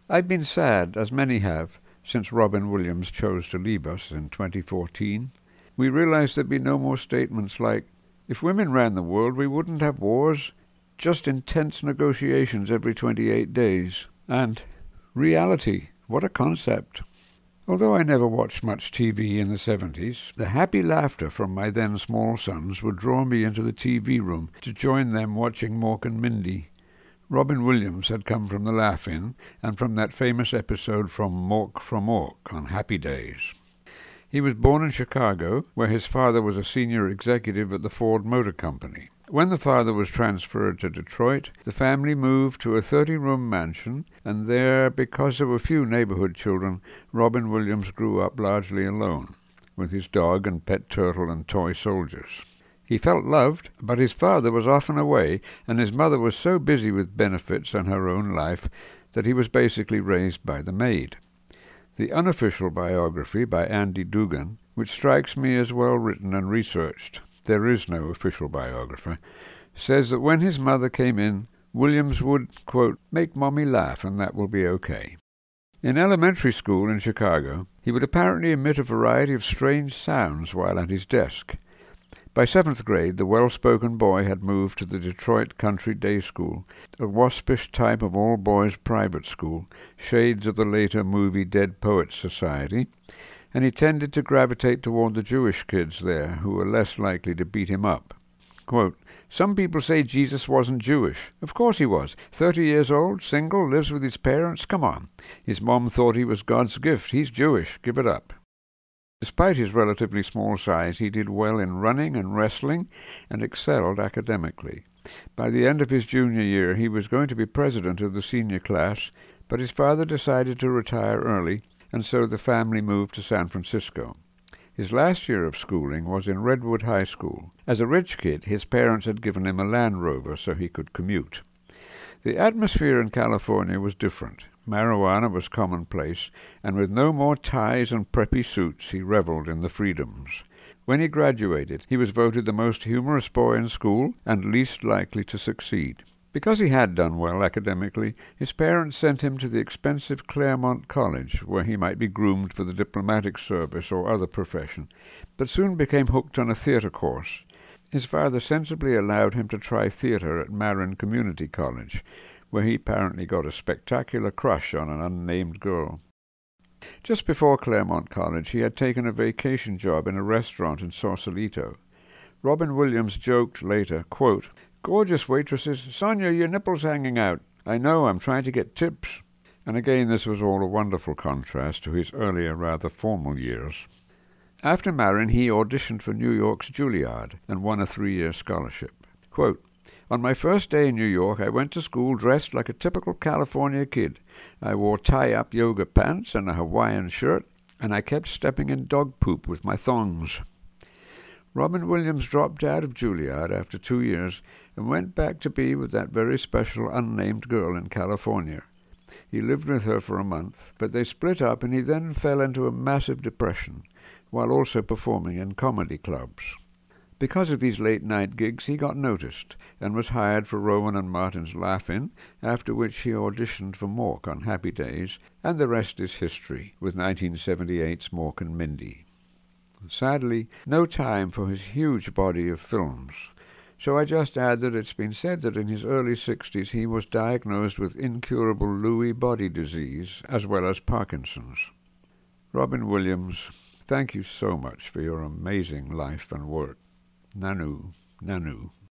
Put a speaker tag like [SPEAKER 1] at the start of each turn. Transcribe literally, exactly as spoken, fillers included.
[SPEAKER 1] I've been sad, as many have, since Robin Williams chose to leave us in twenty fourteen. We realized there'd be no more statements like, "If women ran the world, we wouldn't have wars, just intense negotiations every twenty-eight days." And reality, what a concept. Although I never watched much T V in the seventies, the happy laughter from my then small sons would draw me into the T V room to join them watching Mork and Mindy. Robin Williams had come from the Laugh-In and from that famous episode from Mork from Ork on Happy Days. He was born in Chicago, where his father was a senior executive at the Ford Motor Company. When the father was transferred to Detroit, the family moved to a thirty-room mansion, and there, because there were few neighborhood children, Robin Williams grew up largely alone, with his dog and pet turtle and toy soldiers. He felt loved, but his father was often away, and his mother was so busy with benefits and her own life that he was basically raised by the maid. The unofficial biography by Andy Dugan, which strikes me as well written and researched, there is no official biographer, says that when his mother came in, Williams would, quote, "make mommy laugh and that will be okay." In elementary school in Chicago, he would apparently emit a variety of strange sounds while at his desk. By seventh grade, the well-spoken boy had moved to the Detroit Country Day School, a waspish type of all-boys private school, shades of the later movie Dead Poets Society, and he tended to gravitate toward the Jewish kids there, who were less likely to beat him up. Quote, "Some people say Jesus wasn't Jewish. Of course he was. Thirty years old, single, lives with his parents. Come on. His mom thought he was God's gift. He's Jewish. Give it up." Despite his relatively small size, he did well in running and wrestling and excelled academically. By the end of his junior year, he was going to be president of the senior class, but his father decided to retire early, and so the family moved to San Francisco. His last year of schooling was in Redwood High School. As a rich kid, his parents had given him a Land Rover so he could commute. The atmosphere in California was different. Marijuana was commonplace, and with no more ties and preppy suits, he reveled in the freedoms. When he graduated, he was voted the most humorous boy in school and least likely to succeed. Because he had done well academically, his parents sent him to the expensive Claremont College, where he might be groomed for the diplomatic service or other profession, but soon became hooked on a theater course. His father sensibly allowed him to try theater at Marin Community College, where he apparently got a spectacular crush on an unnamed girl. Just before Claremont College, he had taken a vacation job in a restaurant in Sausalito. Robin Williams joked later, quote, "Gorgeous waitresses, Sonia, your nipple's hanging out. I know, I'm trying to get tips." And again, this was all a wonderful contrast to his earlier, rather formal years. After Marin, he auditioned for New York's Juilliard and won a three-year scholarship. Quote, "On my first day in New York, I went to school dressed like a typical California kid. I wore tie-up yoga pants and a Hawaiian shirt, and I kept stepping in dog poop with my thongs." Robin Williams dropped out of Juilliard after two years and went back to be with that very special unnamed girl in California. He lived with her for a month, but they split up and he then fell into a massive depression, while also performing in comedy clubs. Because of these late-night gigs, he got noticed and was hired for Rowan and Martin's Laugh-In, after which he auditioned for Mork on Happy Days, and the rest is history, with nineteen seventy-eight's Mork and Mindy. Sadly, no time for his huge body of films, so I just add that it's been said that in his early sixties he was diagnosed with incurable Lewy body disease as well as Parkinson's. Robin Williams, thank you so much for your amazing life and work. Nanu, Nanu.